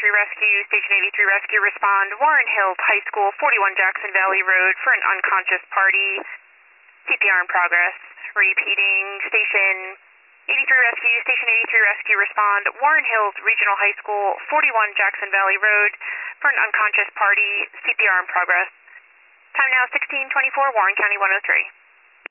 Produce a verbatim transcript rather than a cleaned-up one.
eighty-three Rescue, Station eighty-three Rescue, respond Warren Hills High School, forty-one Jackson Valley Road for an unconscious party. C P R in progress. Repeating, Station eighty-three Rescue, Station eighty-three Rescue, respond Warren Hills Regional High School, forty-one Jackson Valley Road for an unconscious party. C P R in progress. Time now sixteen twenty-four, Warren County one oh three.